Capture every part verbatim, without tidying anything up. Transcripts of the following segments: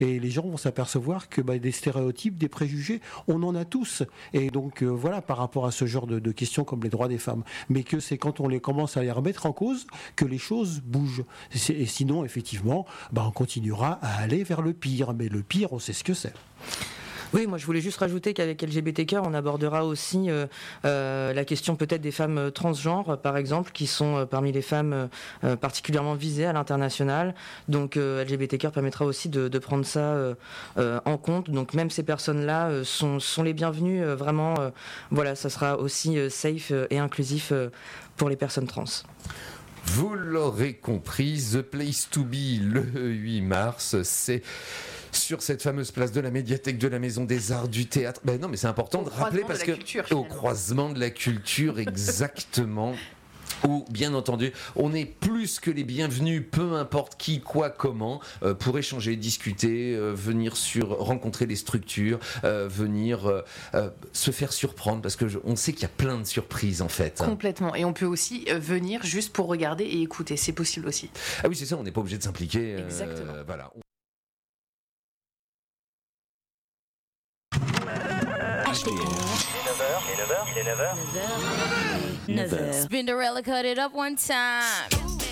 et les gens vont s'apercevoir que bah, des stéréotypes, des préjugés, on en a tous. Et donc euh, voilà, par rapport à ce genre de, de questions comme les droits des femmes. Mais que c'est quand on les commence à les remettre en cause que les choses bougent. Et sinon, effectivement, bah, on continuera à aller vers le pire. Mais le pire, on sait ce que c'est. Oui, moi je voulais juste rajouter qu'avec L G B T Q, on abordera aussi euh, euh, la question peut-être des femmes transgenres, par exemple, qui sont euh, parmi les femmes euh, particulièrement visées à l'international. Donc euh, L G B T Q permettra aussi de, de prendre ça euh, euh, en compte. Donc même ces personnes-là euh, sont, sont les bienvenues. Euh, vraiment, euh, voilà, ça sera aussi euh, safe et inclusif euh, pour les personnes trans. Vous l'aurez compris, The Place to Be le huit mars, c'est sur cette fameuse place de la médiathèque de la Maison des Arts du Théâtre. Ben non, mais c'est important de rappeler parce que culture, au croisement de la culture, exactement. Où, bien entendu, on est plus que les bienvenus, peu importe qui, quoi, comment, euh, pour échanger, discuter, euh, venir sur, rencontrer les structures, euh, venir euh, euh, se faire surprendre, parce que je, on sait qu'il y a plein de surprises en fait. Hein. Complètement. Et on peut aussi euh, venir juste pour regarder et écouter, c'est possible aussi. Ah oui, c'est ça, on n'est pas obligé de s'impliquer. Euh, Exactement. Voilà. H T R. Il est neuf heures. Il est neuf heures. Il est neuf heures. Spinderella cut it up one time.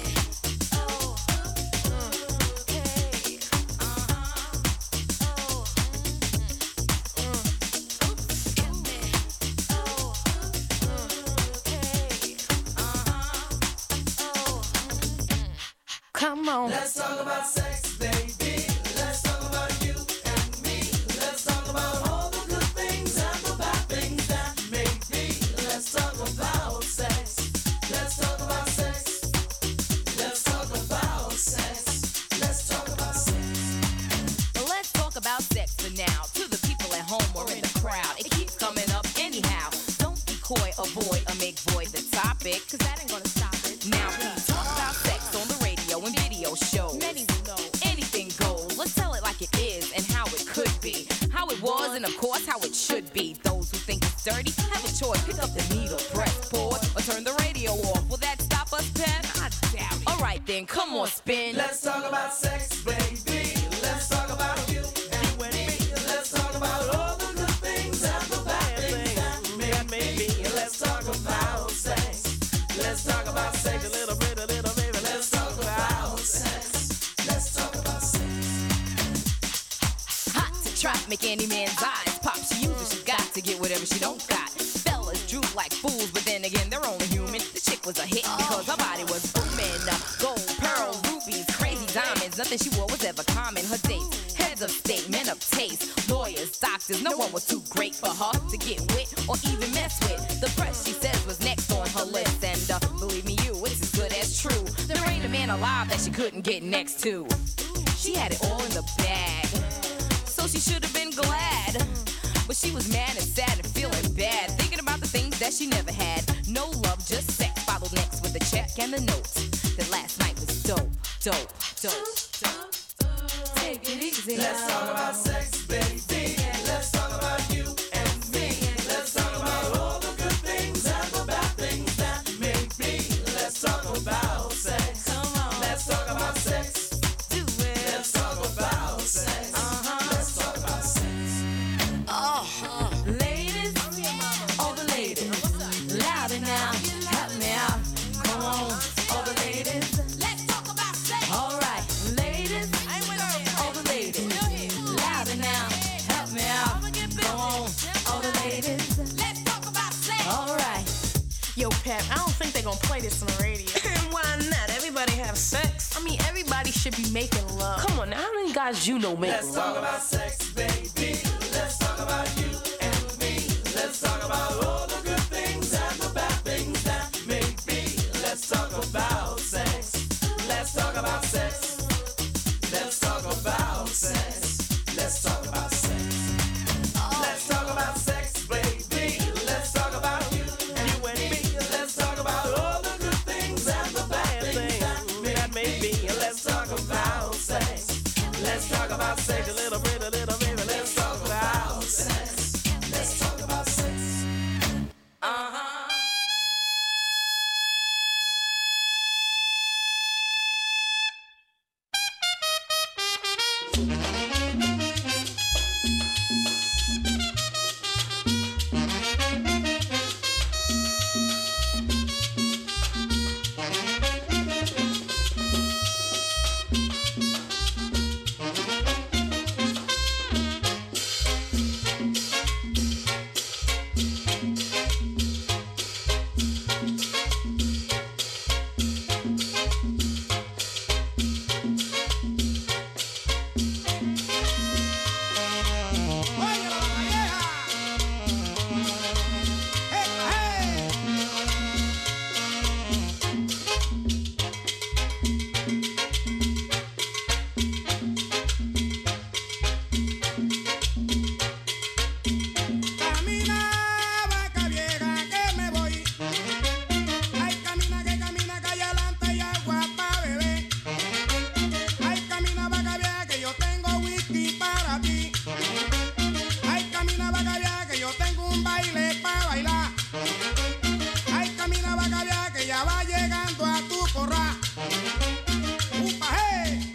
Come on. Let's talk about sex, baby. Let's talk about you and me. Let's talk about all the good things and the bad things that make me. Let's talk about sex. Let's talk about sex. Let's talk about sex. Let's talk about sex. Let's talk about sex for now. To the people at home or in the crowd, it keeps coming up anyhow. Don't be coy, avoid, or make void the topic, cause that ain't gonna stop it. Now please talk about sex on the radio and video shows. Many will know anything goes. Let's tell it like it is and how it could be, how it was and of course how it should be. Those who think it's dirty have a choice. Pick up the needle, press pause, or turn the radio off. Will that stop us, Pep? I doubt it. Alright then, come on, spin. Let's talk about sex, baby. Let's talk about you and me. Let's talk about all the good things and the bad things that make me. Let's talk about sex. Let's talk about sex. A little bit, a little baby. Let's talk about sex. Let's talk about sex. Hot to trap, make any man's eyes pop. She uses, she's got to get whatever she don't got. Fellas droop like fools, but then again, they're only human. The chick was a hit because her body was booming. Gold, pearl, rubies, crazy diamonds. Nothing she wore was ever common. Her dates, heads of state, men of taste, lawyers, doctors. No one was too great for her to get with or even mess with. The press, she says, was next on her list. And uh, believe me, you, it's as good as true. There ain't a man alive that she couldn't get next to. She had it all in the bag, so she should have been glad. But she was mad and sad and feeling bad, thinking about the things that she never had. No love, just sex. Followed next with the check and the note that last night was dope, dope, dope, dope. Take it easy. Let's talk about sex, baby. Let's talk about you and me. Let's talk about all the good things and the bad things that make me. Let's talk about sex. Come on. Let's talk about sex. Do it. Let's talk about sex. Uh-huh. Let's talk about sex. Oh, ladies, all the ladies, louder now, help me out. Come on, all the ladies, let's talk about sex. All right, ladies, all the ladies, louder now, help me out. Come on, all the ladies, let's talk about sex. All right. Yo, Pep, I don't think they're gonna play this on the radio. Why not? Everybody have sex. I mean, everybody should be making love. Come on now, how many guys you know make Let's love? talk about sex, baby. Let's talk about you and me. Let's talk about all the good things and the bad things that make me. Let's talk about sex. Let's talk about sex. Let's talk about sex. Let's talk about sex. Let's talk about sex, baby. Let's talk about you and me. Let's talk about all the good things and the bad things that make me. Let's talk about sex. Let's talk about sex. A little bit, a little baby. Let's talk about para ti. Ay, camina bacallá que yo tengo un baile para bailar. Ay, camina bacallá que ya va llegando a tu corral. ¡Upa, hey!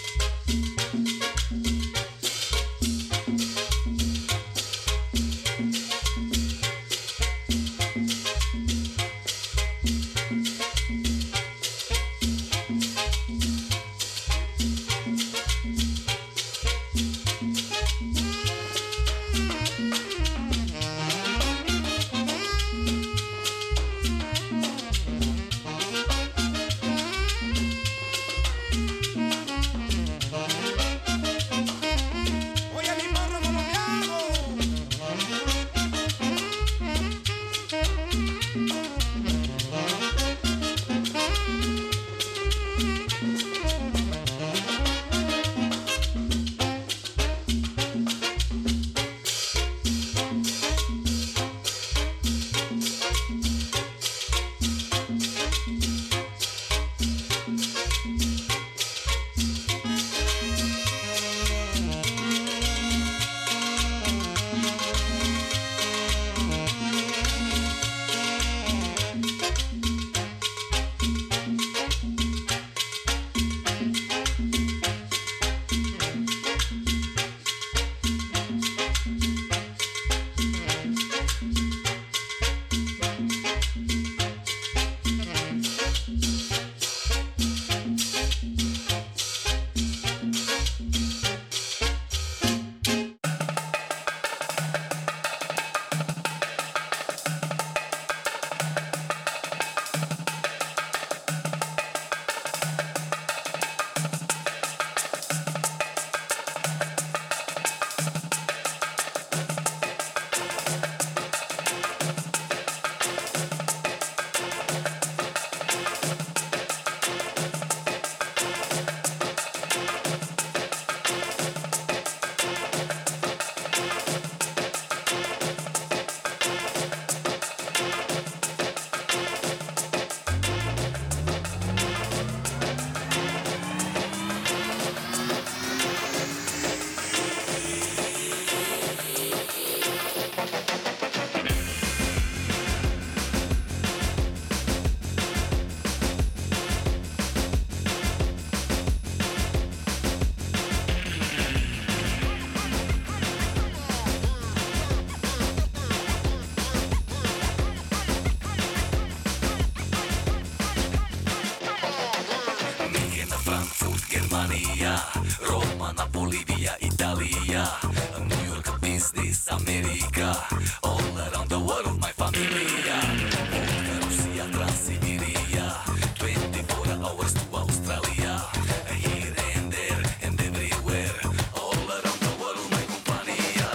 Germania, Roma, Napoli, via Italia, New York, business, America, all around the world, my familia, Volga, Russia, Transsiberia, twenty-four hours to Australia, here and there and everywhere, all around the world, my compania,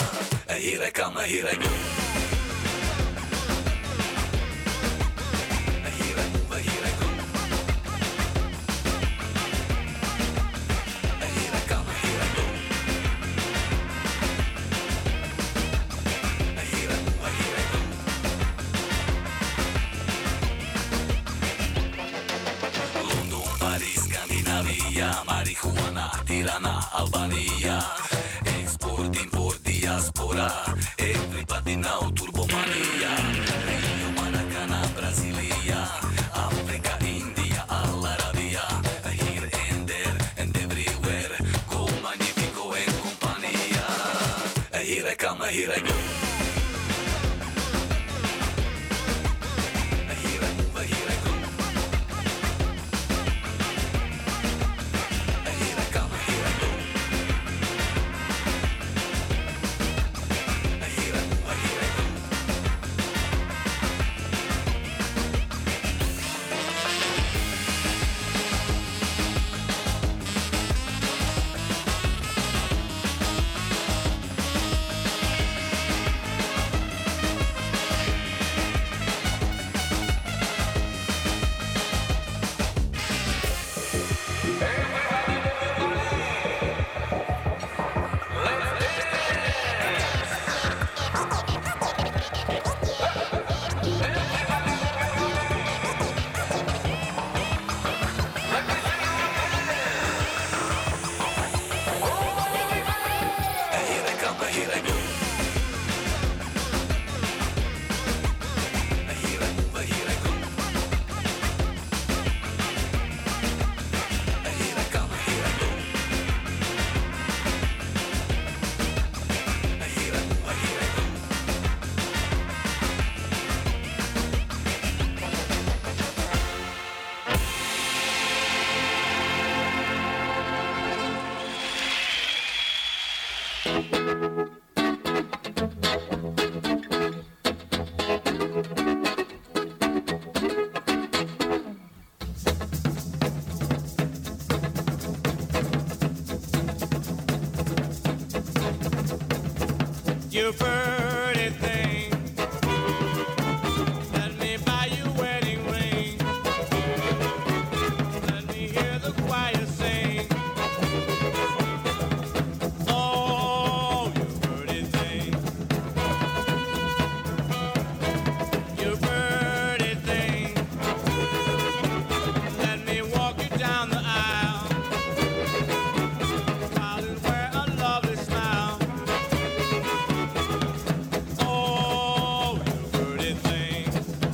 here I come, here I go. Marihuana, Tirana, Albania, export, import, diaspora, everybody now turbomania, Rio, Maracana, Brasilia, Africa, India, Al Arabia, here and there and everywhere, go magnifico and compania, here I come, here I go. You pretty thing, let me buy you a wedding ring. Let me hear the choir sing. Oh, you pretty thing, you pretty thing. Let me walk you down the aisle while you wear a lovely smile. Oh, you pretty thing.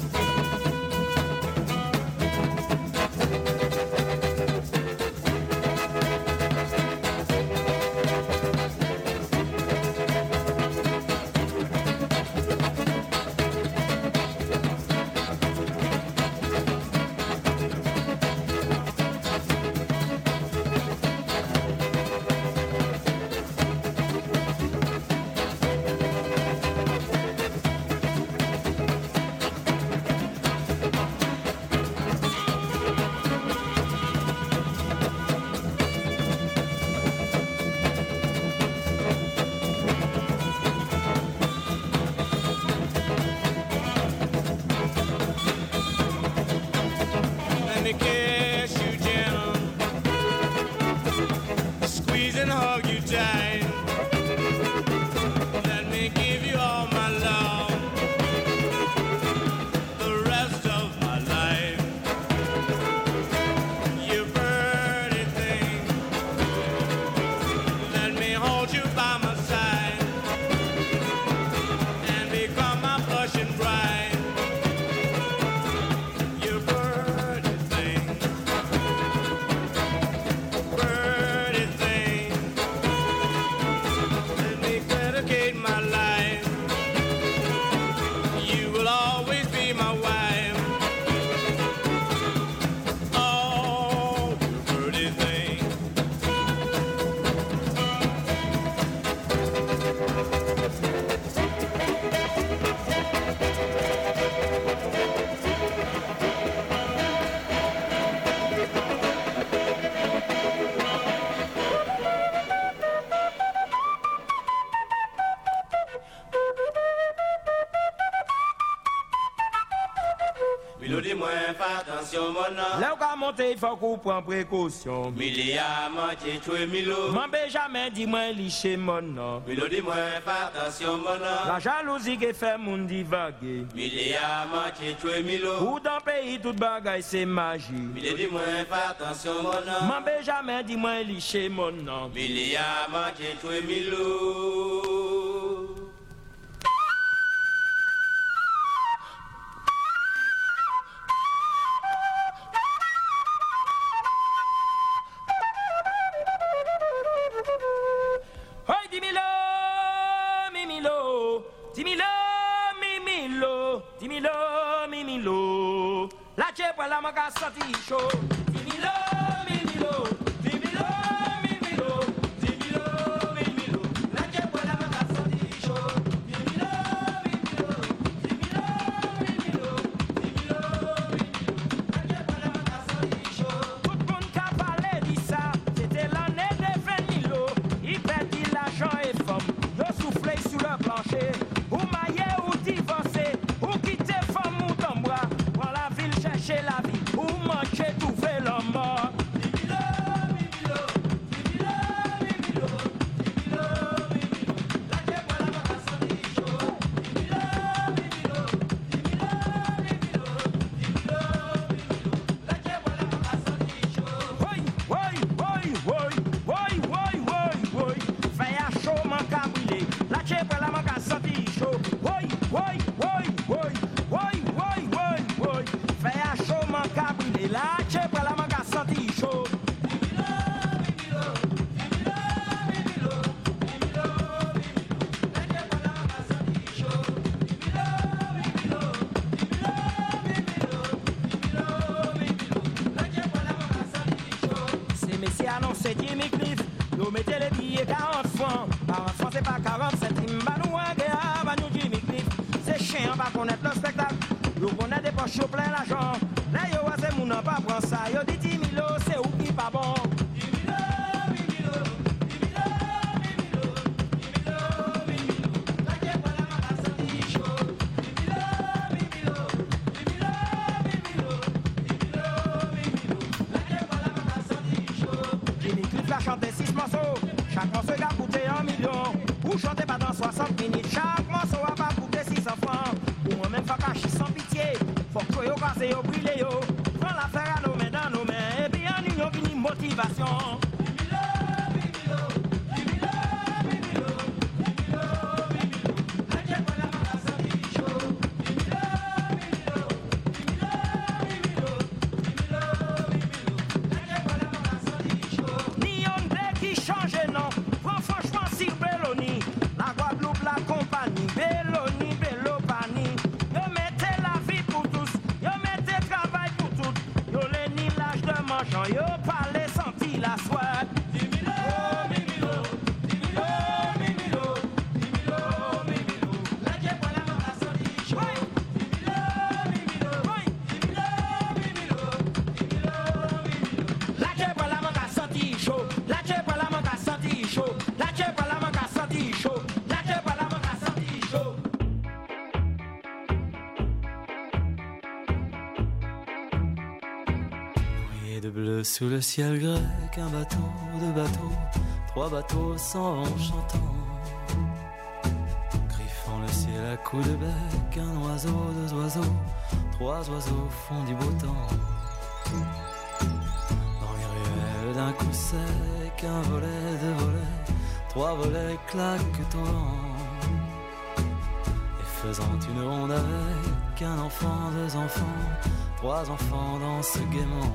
Let me kiss you gentle, squeeze and hug you tight. Let me give you all my love, the rest of my life. You pretty thing, let me hold you by my side and become my blushing bride. You pretty thing, pretty thing, let me dedicate my life. You will always be my wife. Oh, you pretty thing. Milo dis-moi, fais attention, mon homme. Là où qu'a monter, il faut qu'on prenne précaution. Mili a menti, tué Milo. M'en Benjamin, dis-moi, liché mon nom. Milo dis-moi, fais attention, mon homme. La jalousie qui fait mon divaguer. Mili a menti, tué Milo. Ou dans le pays, toute bagaille, c'est magie. Mili dis-moi, fais attention, mon homme. M'en Benjamin, dis-moi, liché mon nom. Mili a menti, tué Milo. Hey, dis-milo, mimilo, dis-milo, mimilo, dis-milo, mimilo. La chepa la maga sati chaud. Dis-milo, mimilo, dis-milo, mimilo, dis-milo, mimilo. La chepa la maga sati chaud. Dis-milo, mimilo, dis-milo, mimilo, dis-milo, mimilo. La chepa la maga sati chaud. Tout le monde qui a parlé de ça, c'était l'année de vingt mille. Il perdit l'argent et femme, yo soufflé sur le plancher. Ou maillé ou divorcé, ou quitter femme ou dans bois. Prends la ville chercher la vie, ou manger trouver l'homme mort. Dimilo, mimilo, dimilo, mimilo, dimilo, mimilo. La chepa la maga sati chaud. Dimilo, mimilo, dimilo, mimilo, dimilo, mimilo. La chepa la maga sati chaud. Woy, woy, woy, woy, woy, woy, woy, woy. Fais à chaud, man ka brûlé. La chepa la maga sati chaud. Woy, woy, woy, woy, woy, woy, woy, woy. Fais à chaud, man ka brûlé. La chepa la maga sati chaud. Dimilo, mimilo, dimilo, mimilo, dimilo, mimilo. La chepa la maga sati chaud. Dimilo, mimilo, dimilo, mimilo, dimilo, mimilo. La chepa la maga sati chaud. C'est messieurs annoncé Jimmy Cliff. Nous mettez les billets quarante francs. quarante francs c'est pas quarante centimes. Bah nous un gars, bah nous Jimmy Cliff. C'est chiant, pas connaître le spectacle. Nous connaît des poches au plein l'argent. Là yo c'est moun nan pas prend ça. Yo dit dix mille c'est ou qui pas bon. dix mille, dix mille, dix mille, dix mille, dix mille, dix mille. La que sous le ciel grec, un bateau, deux bateaux, trois bateaux s'en vont chantant. Griffant le ciel à coups de bec, un oiseau, deux oiseaux, trois oiseaux font du beau temps. Dans les ruelles d'un coup sec, un volet, deux volets, trois volets claquent au vent. Et faisant une ronde avec un enfant, deux enfants, trois enfants dansent gaiement.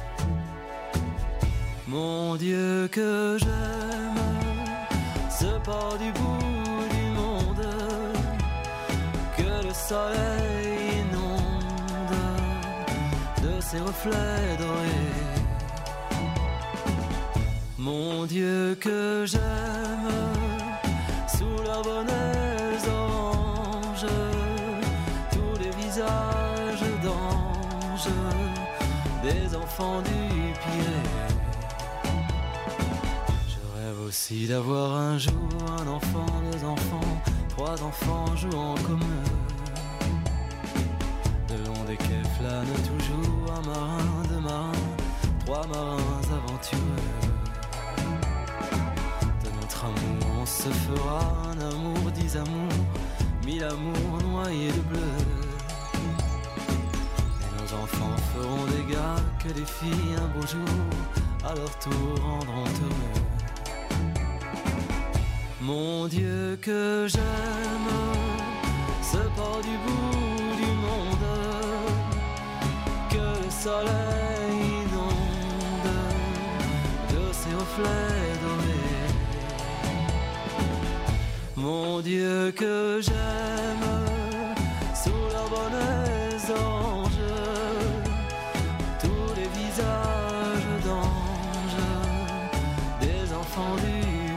Mon Dieu que j'aime ce port du bout du monde que le soleil inonde de ses reflets dorés. Mon Dieu que j'aime sous leurs bonnets oranges tous les visages d'anges des enfants du Pirée. Aussi d'avoir un jour un enfant, deux enfants, trois enfants jouant comme eux. De long des quais flâne toujours un marin, deux marins, trois marins aventureux. De notre amour on se fera un amour, dix amours, mille amours noyés de bleu. Et nos enfants feront des gars que les filles un beau jour à leur tour rendront heureux. Mon Dieu que j'aime ce port du bout du monde que le soleil inonde de ses reflets dorés. Mon Dieu que j'aime sous leurs bonnets oranges tous les visages d'anges des enfants du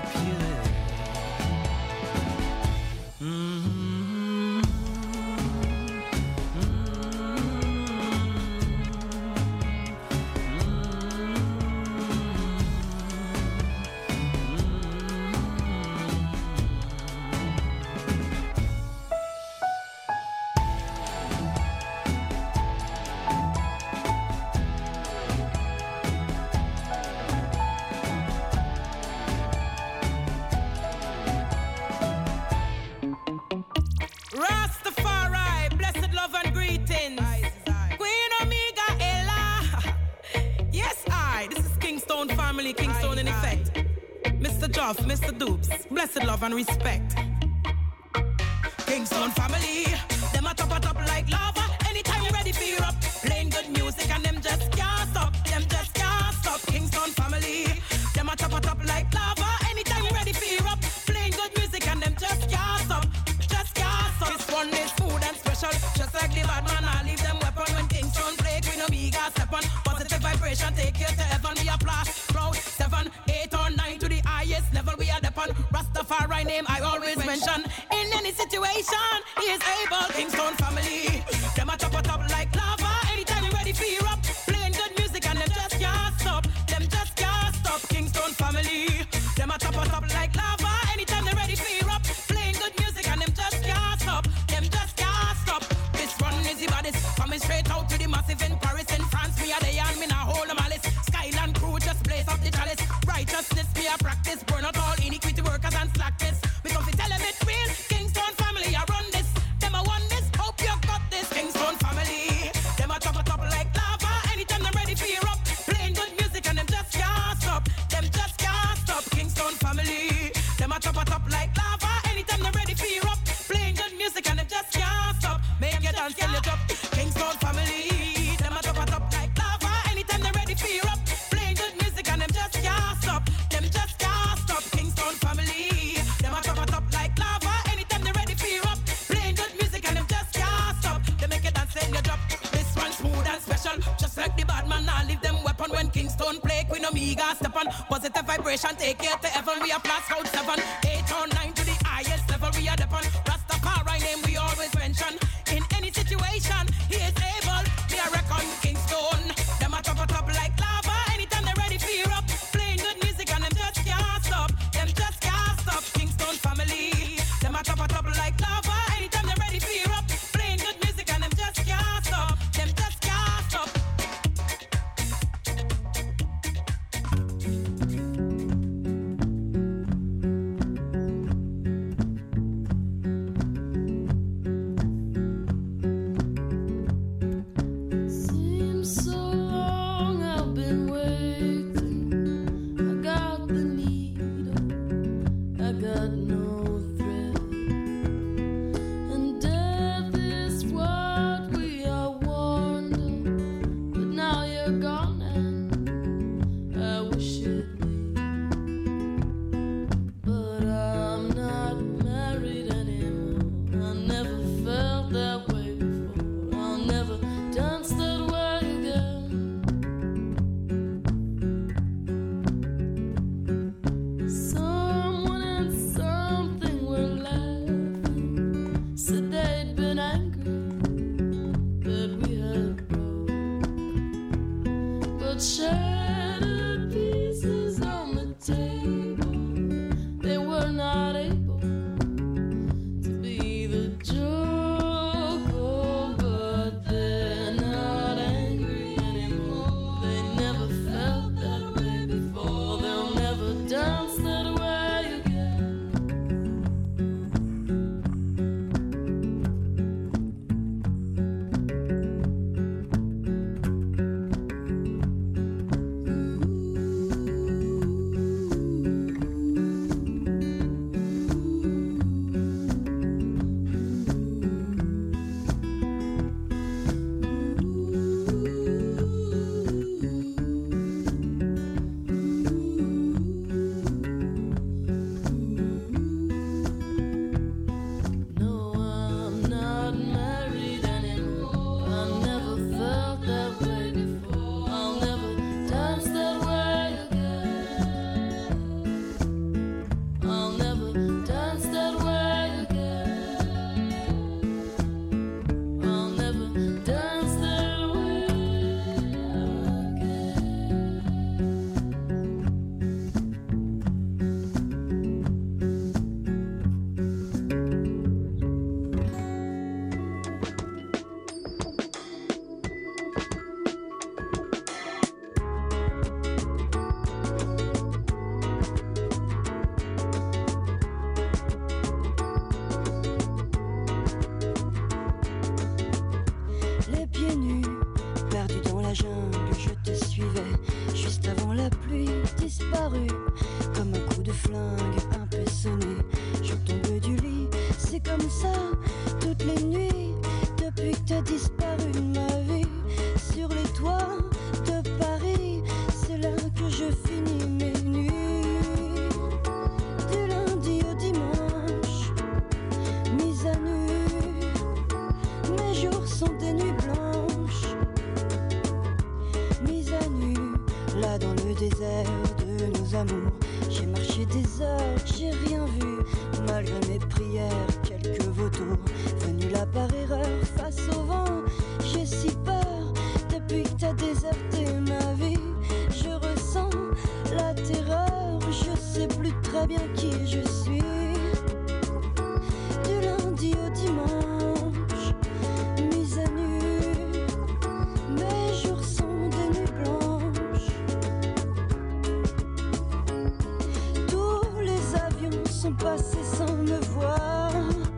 Mister Dupes, blessed love and respect. Kingston family, them a top a top like lava. Anytime ready for you up, playing good music and them just can't stop. Them just can't stop. Kingston family, them a top a top like lava. Anytime ready for you up, playing good music and them just can't stop. Just can't stop. This one is food and special, just like the bad man. I leave them weapon when Kingston play. Queen Omega step on positive vibration, take you to heaven. We apply crowd seven, eight or nine to the highest level. We are upon Rastafari name I always mention. In any situation, he is able. Kingston family, them a top a top like lava. Anytime you ready for you up, playing good music and them just can't stop. Them just can't stop. Kingston family, them a top a top like lava. Anytime they ready for you up, playing good music and them just can't stop. Them just can't stop. This one is the baddest, coming straight out to the massive in Paris, in France. Me a day and me nah hold the malice. Skyland crew just blaze up the chalice. Righteousness me a practice, burn out all iniquity workers and slackness. We come to tell them it's real. Kingston family, I run this. Them I won this. Hope you got this. Kingston family, them a top a top like lava. Anytime they're ready for you up, playing good music and them just can't stop. Them just can't stop. Kingston family, them a top a top like lava. Anytime they're ready for you up, playing good music and them just can't stop. Make you dance till you drop. Kingston family, them a top a top like lava. Anytime they're ready for you up, playing good music and them just can't stop. Them just can't stop. Kingston family, them a top a top like lava. Anytime they're ready for you up, playing good music and them just can't stop. They make you dance till you drop. This one smooth and special, just like the bad man. I leave them weapon when Kingston play. Queen Omega step on positive vibration, take it to heaven. We are plus out seven, eight or nine to the highest level. We are upon Rastafari name we always mention. In any situation, he is able. We are reckon Kingston. Them a top a top like lava. Anytime they're ready for you up, playing good music and them just can't stop. Them just can't stop. Kingston family, them a top a top like lava. Anytime they're ready for you up, playing good music and them just can't stop. Them just can't stop. got no thread. And death is what we are warned of, but now you're gone and I wish it'd be. But I'm not married anymore. I never felt that way before. I'll never dance that way again. Someone and something were laughing, said they'd been angry that we had brought, but shattered pieces on the table. They were not able to be the joke, oh, but they're not angry anymore. They never felt that way before. They'll never dance that way again. No, I'm not married anymore. I never felt that way before. I'll never dance that way again. I'll never dance that way again. I'll never dance that way Les pieds nus, perdus dans la jungle, je te suivais. Juste avant la pluie, disparu. Comme un coup de flingue, un peu sonné. Je tombe du lit, c'est comme ça, toutes les nuits. Depuis que t'as disparu de ma vie. Sur les toits de Paris, c'est là que je finis mes nuits. Du lundi au dimanche, mise à nu. Mes jours sont des nuits blanches, mise à nu, là dans le désert de nos amours. J'ai marché des heures, j'ai rien vu, malgré mes prières, quelques vautours. Venus là par erreur, face au vent, j'ai si peur, depuis que t'as déserté ma vie. Je ressens la terreur, je sais plus très bien qui je suis. Du lundi au dimanche, mise à nu, mes jours sont des nuits blanches. Tous les avions sont passés sans me voir.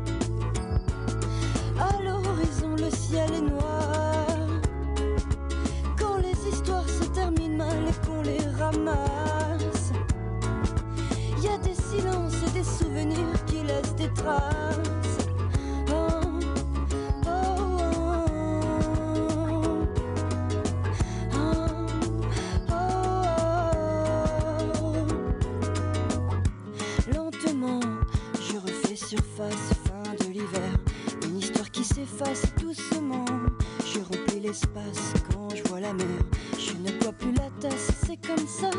À l'horizon, le ciel est noir. Quand les histoires se terminent mal et qu'on les ramasse, y a des silences et des souvenirs qui laissent des traces. Oh, oh, oh, oh, oh. Lentement, je refais surface, fin de l'hiver. Une histoire qui s'efface doucement. Je remplis l'espace quand je vois la mer. Je ne bois plus la tasse, c'est comme ça.